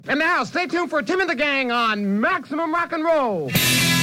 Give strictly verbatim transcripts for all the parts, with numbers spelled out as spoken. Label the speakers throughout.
Speaker 1: And now, stay tuned for Tim and the Gang on Maximum Rock and Roll.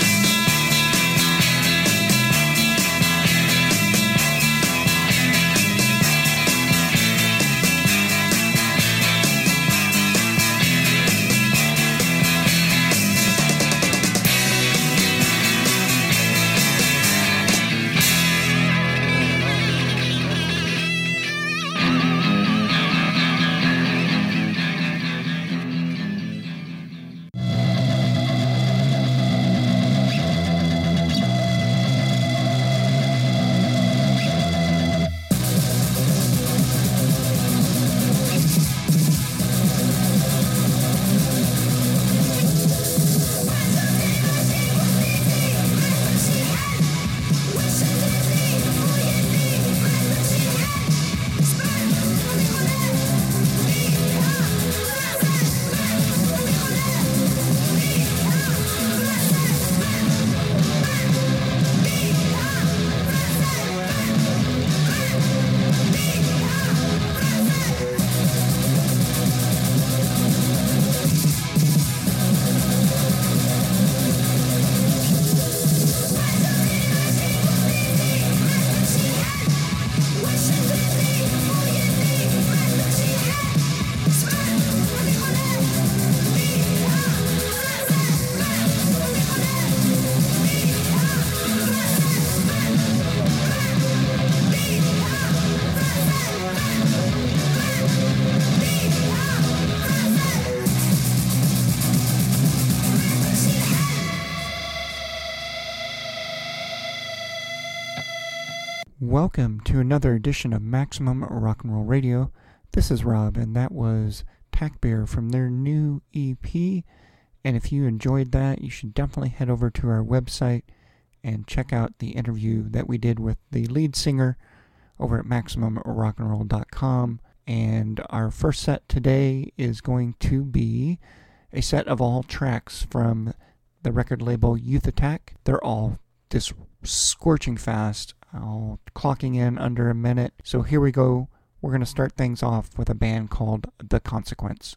Speaker 2: Welcome to another edition of Maximum Rock and Roll Radio. This is Rob, and that was Tack Bear from their new E P. And if you enjoyed that, you should definitely head over to our website and check out the interview that we did with the lead singer over at maximum rock and roll dot com. And our first set today is going to be a set of all tracks from the record label Youth Attack. They're all just scorching fast, all clocking in under a minute. So here we go. We're going to start things off with a band called The Consequence.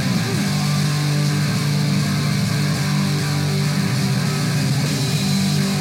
Speaker 3: We'll be right back.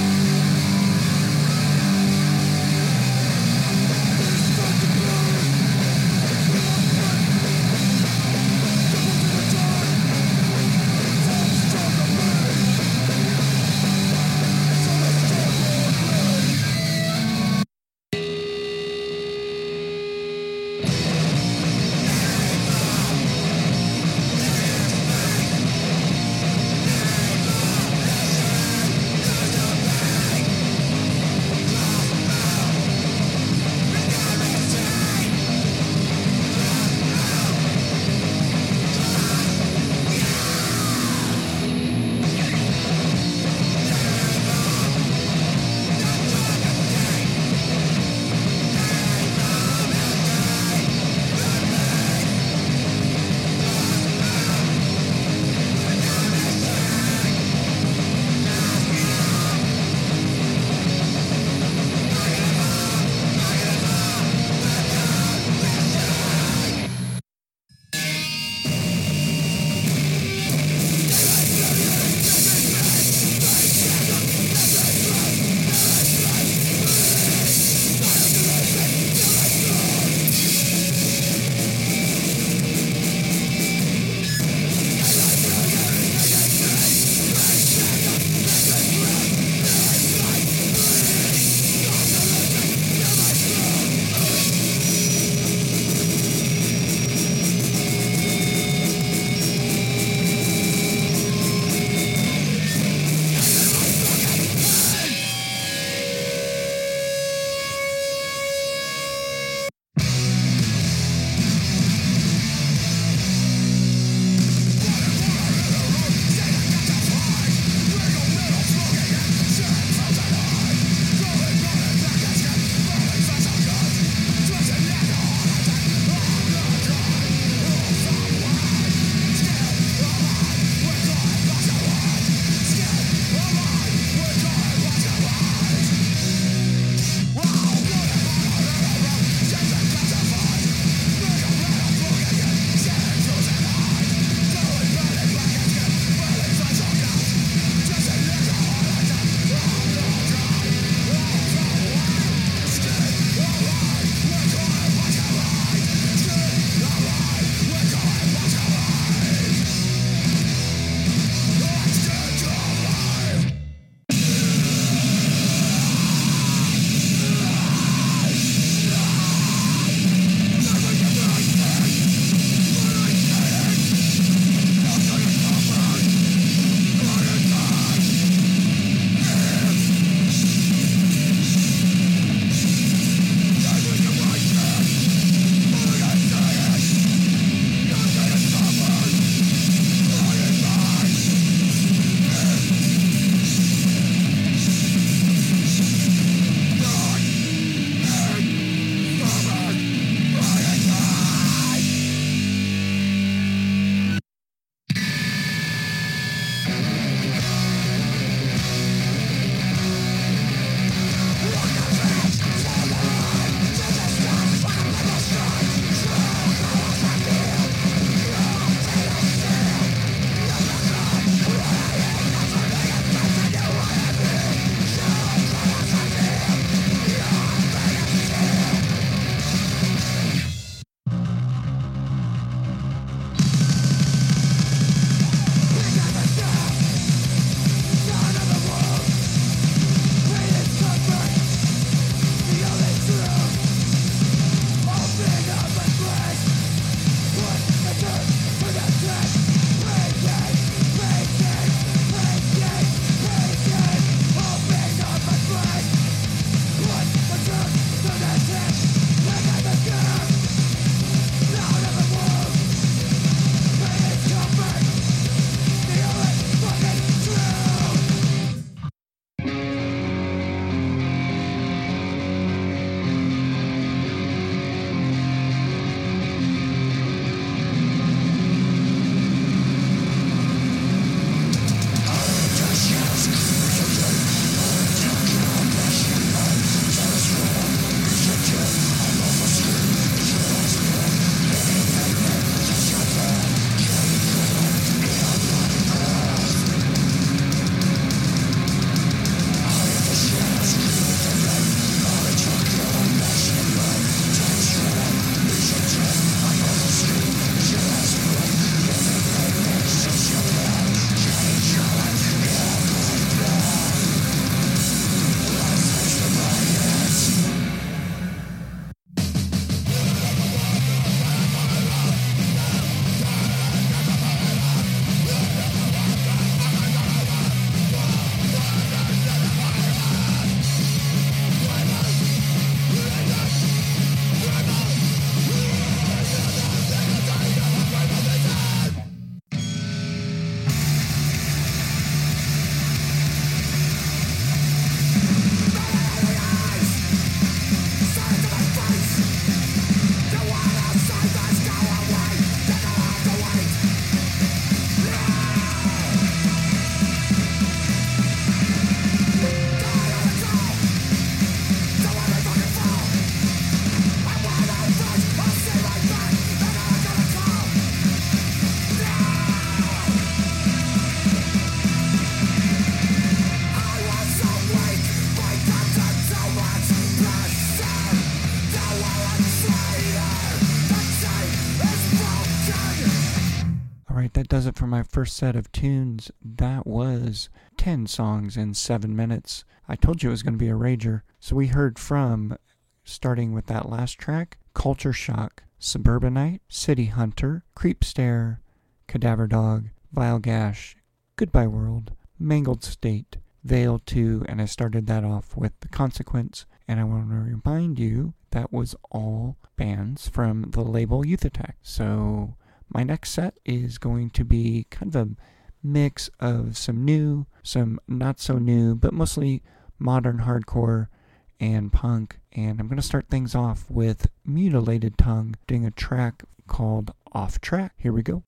Speaker 2: Alright, that does it for my first set of tunes. That was ten songs in seven minutes. I told you it was going to be a rager. So we heard from, starting with that last track, Culture Shock, Suburbanite, City Hunter, Creep Stare, Cadaver Dog, Vile Gash, Goodbye World, Mangled State, Veil two, and I started that off with The Consequence. And I want to remind you that was all bands from the label Youth Attack. So my next set is going to be kind of a mix of some new, some not so new, but mostly modern hardcore and punk. And I'm going to start things off with Mutilated Tongue doing a track called Off Track. Here we go.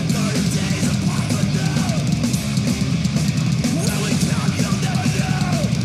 Speaker 3: Well, we can't, you'll never know.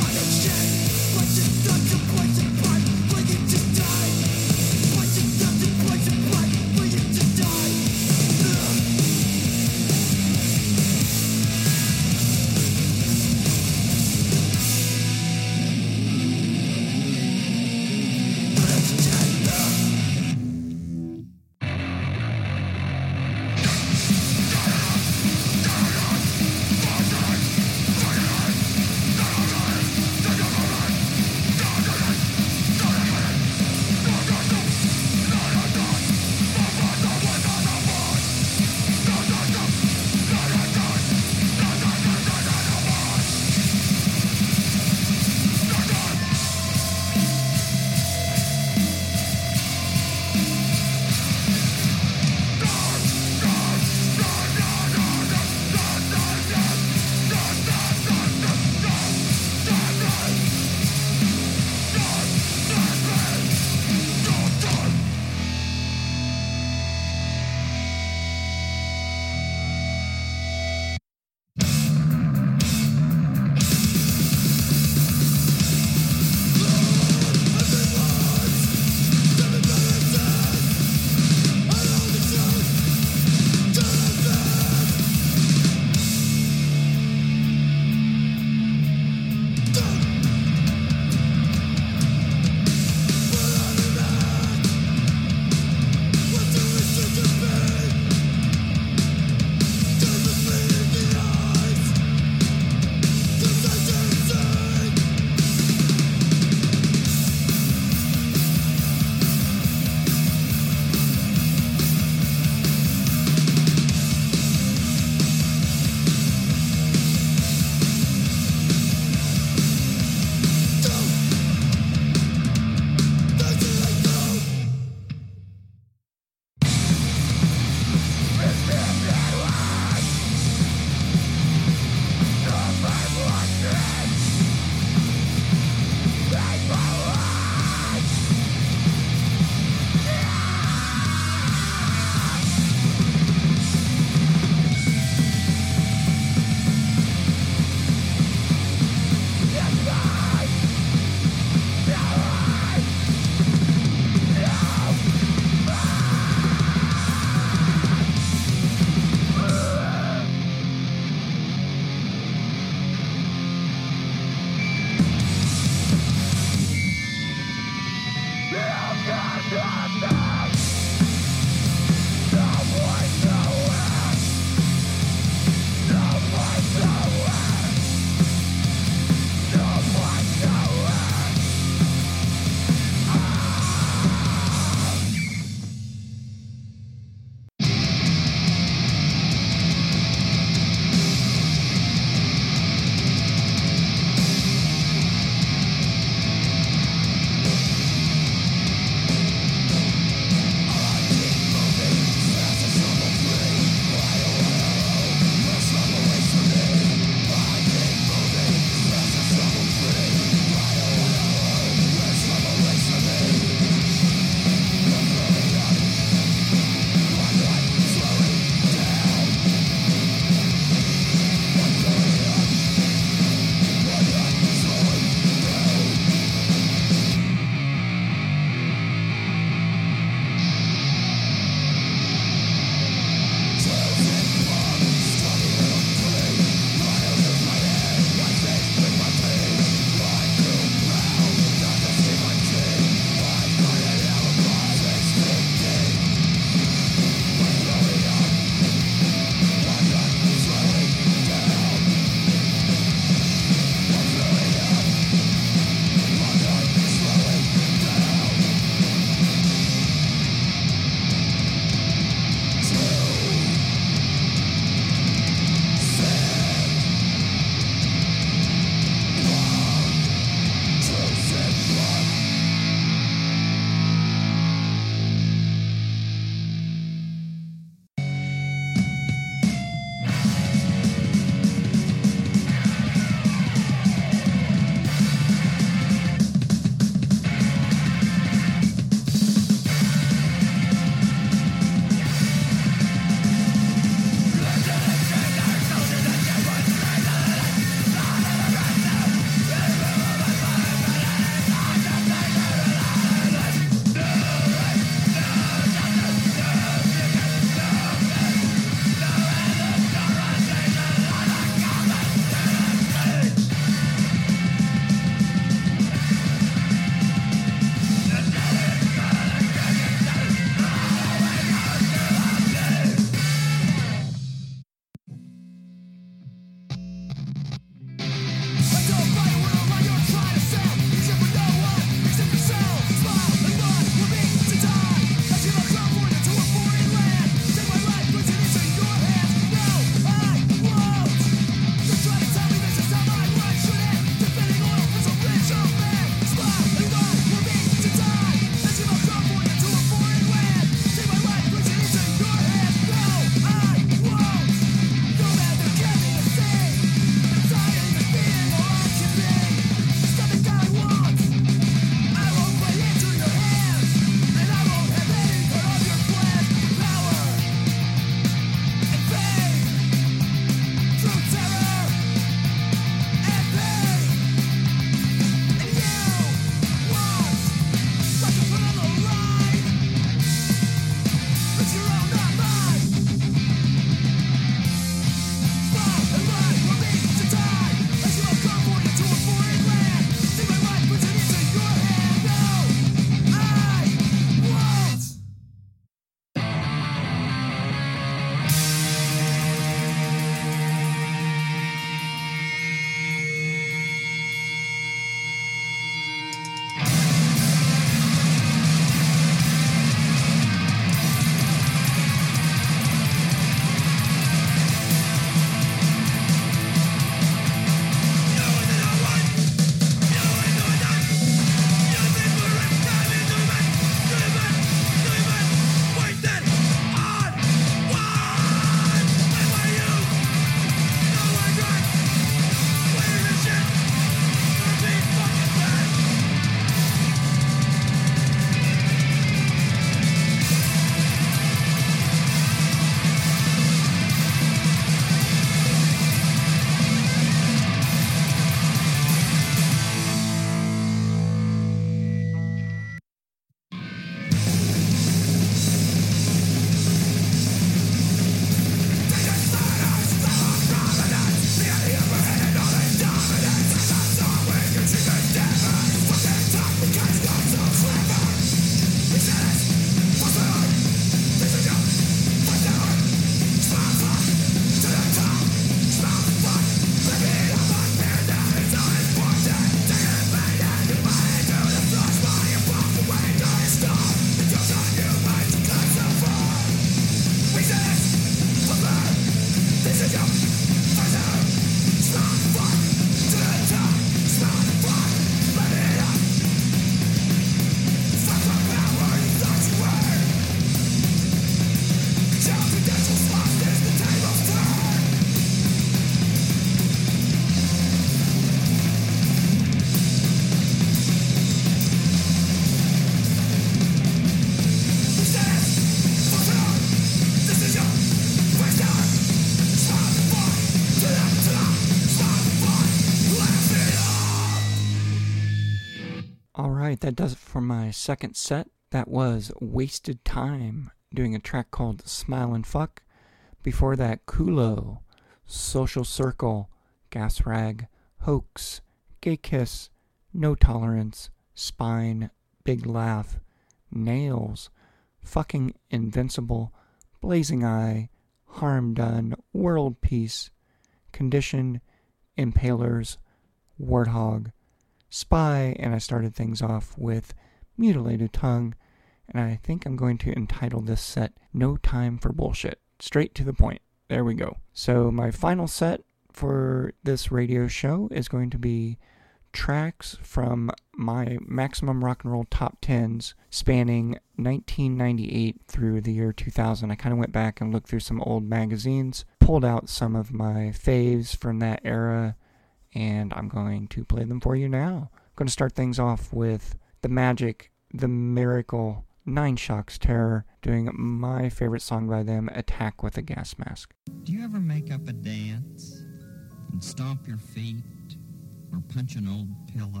Speaker 2: Alright, that does it for my second set. That was Wasted Time, doing a track called Smile and Fuck. Before that, Kulo, Social Circle, Gas Rag, Hoax, Gay Kiss, No Tolerance, Spine, Big Laugh, Nails, Fucking Invincible, Blazing Eye, Harm Done, World Peace, Condition, Impalers, Warthog, Spy, and I started things off with Mutilated Tongue, and I think I'm going to entitle this set No Time for Bullshit. Straight to the point. There we go. So my final set for this radio show is going to be tracks from my Maximum Rock and Roll top tens spanning nineteen ninety-eight through the year two thousand. I kind of went back and looked through some old magazines, pulled out some of my faves from that era, and I'm going to play them for you now. I'm going to start things off with The Magic, The Miracle, Nine Shocks Terror, doing my favorite song by them, Attack with a Gas Mask.
Speaker 3: Do you ever make up a dance and stomp your feet or punch an old pillow?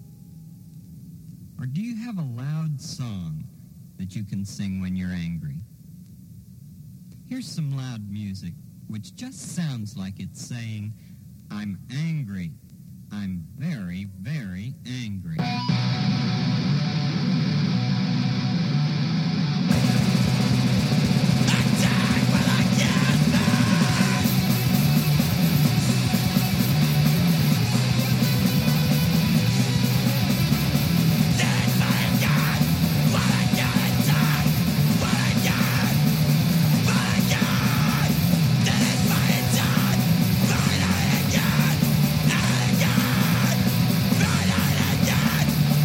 Speaker 3: Or do you have a loud song that you can sing when you're angry? Here's some loud music which just sounds like it's saying, I'm angry. I'm very, very angry.
Speaker 4: Again!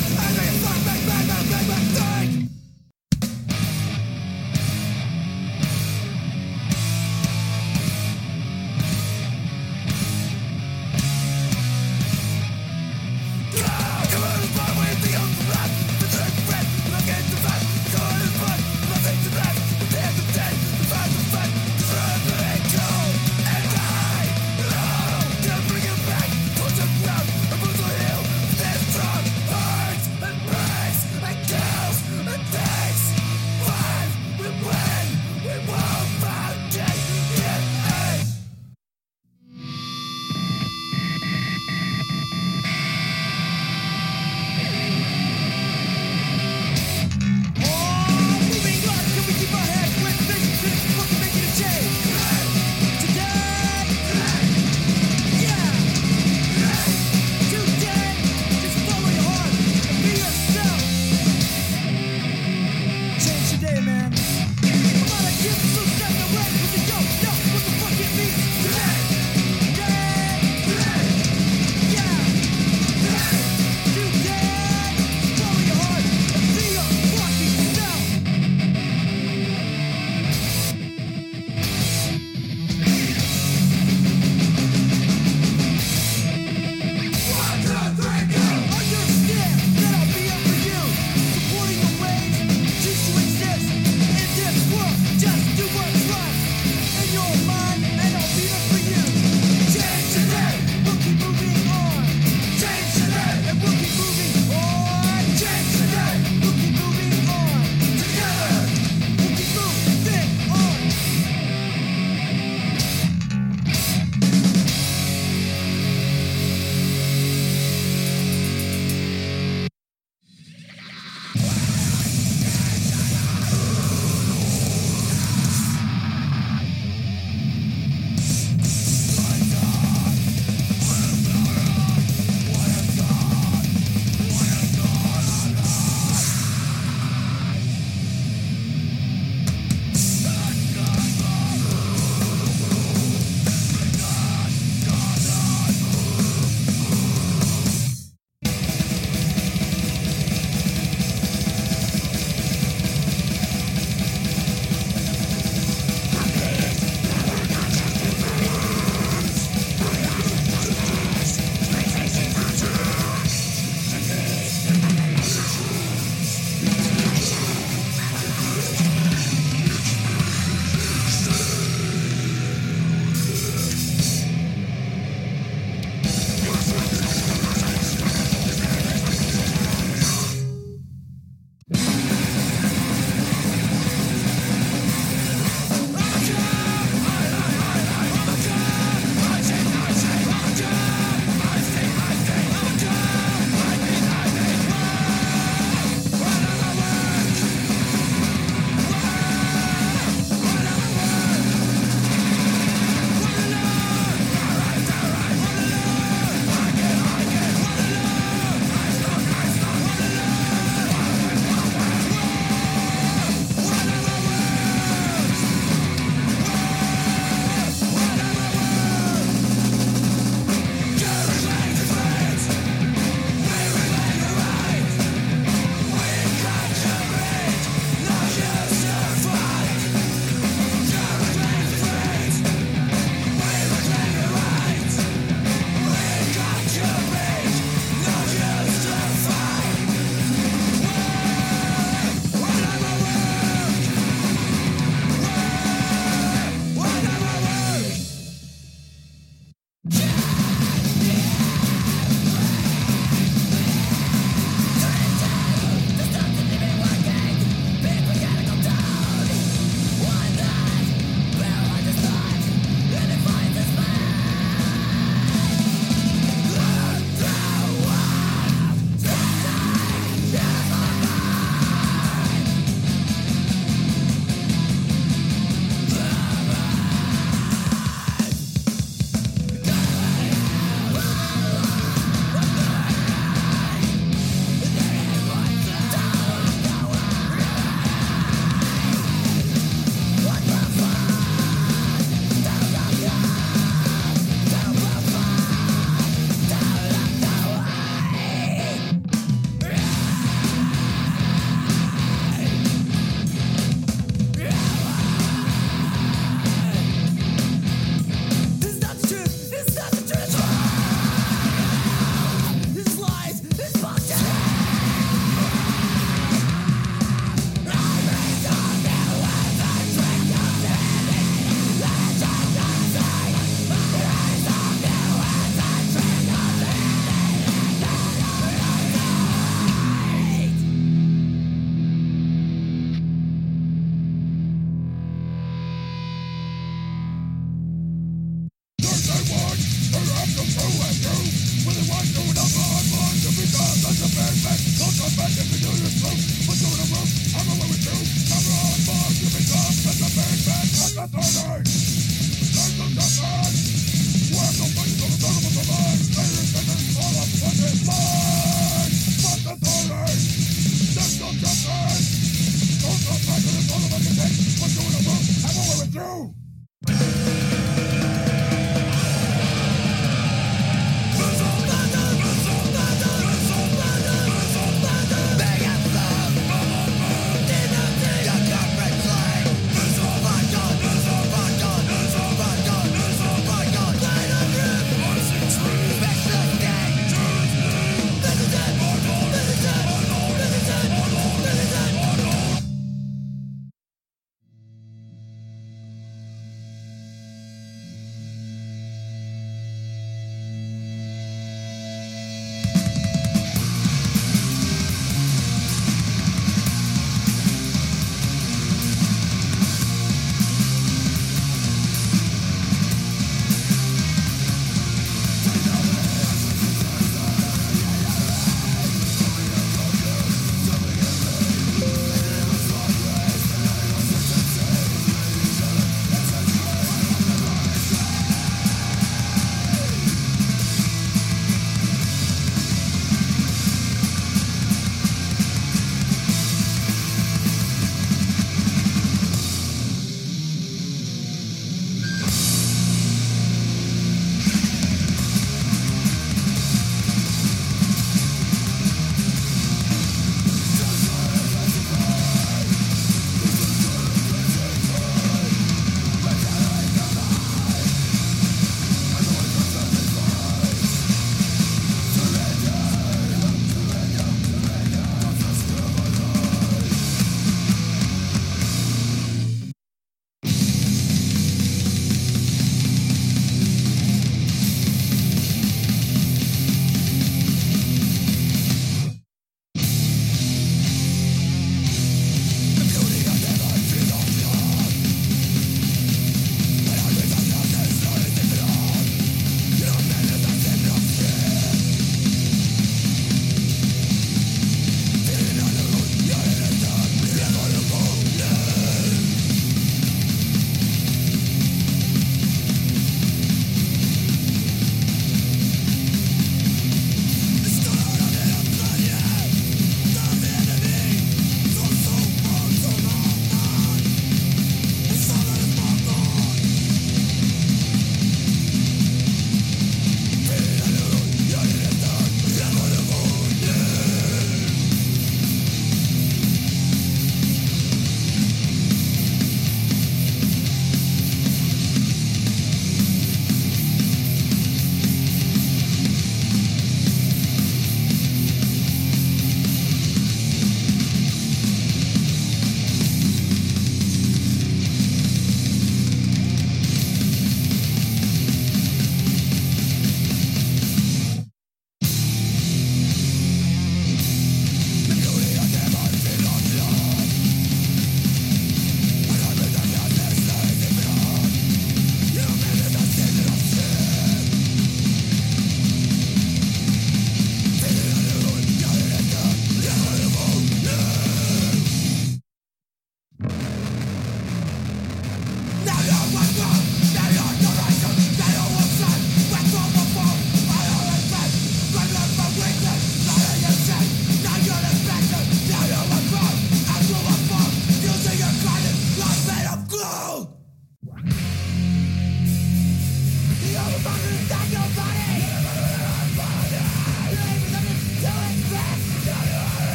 Speaker 4: And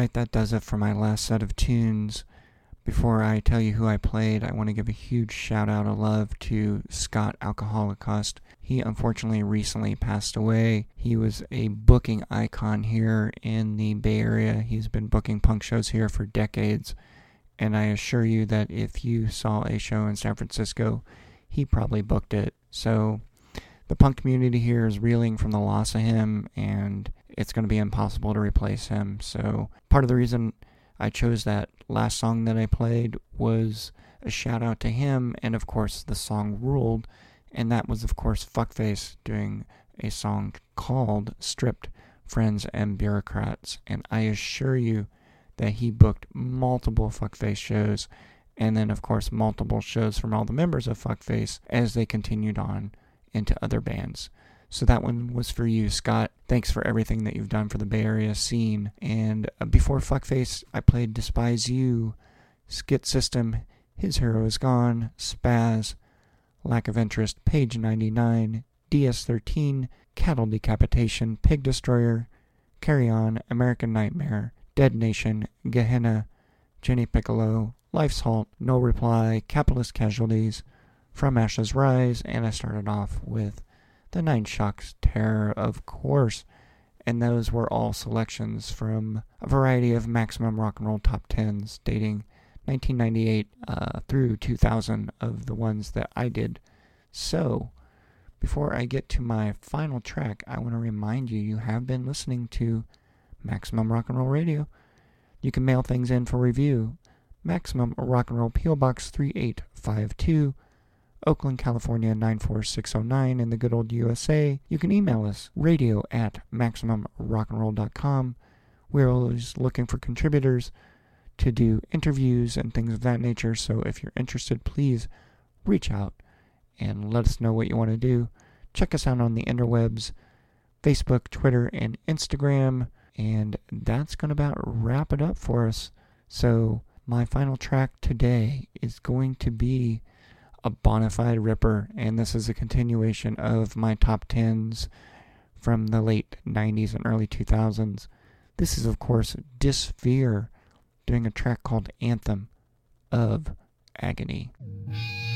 Speaker 2: Alright, that does it for my last set of tunes. Before I tell you who I played, I want to give a huge shout out of love to Scott Alcoholocaust. He unfortunately recently passed away. He was a booking icon here in the Bay Area. He's been booking punk shows here for decades. And I assure you that if you saw a show in San Francisco, he probably booked it. So the punk community here is reeling from the loss of him, and it's going to be impossible to replace him. So part of the reason I chose that last song that I played was a shout out to him, and of course the song ruled, and that was of course Fuckface doing a song called Stripped, Friends and Bureaucrats. And I assure you that he booked multiple Fuckface shows, and then of course multiple shows from all the members of Fuckface as they continued on into other bands. So that one was for you, Scott. Thanks for everything that you've done for the Bay Area scene. And uh, before Fuckface, I played Despise You, Skit System, His Hero Is Gone, Spaz, Lack of Interest, Page ninety-nine, D S thirteen, Cattle Decapitation, Pig Destroyer, Carry On, American Nightmare, Dead Nation, Gehenna, Jenny Piccolo, Life's Halt, No Reply, Capitalist Casualties, From Ashes Rise, and I started off with The Nine Shocks Terror, of course. And those were all selections from a variety of Maximum Rock and Roll top tens dating nineteen ninety-eight uh, through two thousand of the ones that I did. So, before I get to my final track, I want to remind you, you have been listening to Maximum Rock and Roll Radio. You can mail things in for review. Maximum Rock and Roll, P O. Box three eight five two, Oakland, California nine four six oh nine in the good old U S A. You can email us, radio at maximum rock and roll dot com. We're always looking for contributors to do interviews and things of that nature, so if you're interested, please reach out and let us know what you want to do. Check us out on the interwebs, Facebook, Twitter, and Instagram, and that's going to about wrap it up for us. So my final track today is going to be a bonafide ripper, and this is a continuation of my top tens from the late nineties and early two thousands. This is, of course, Dysphere doing a track called Anthem of Agony.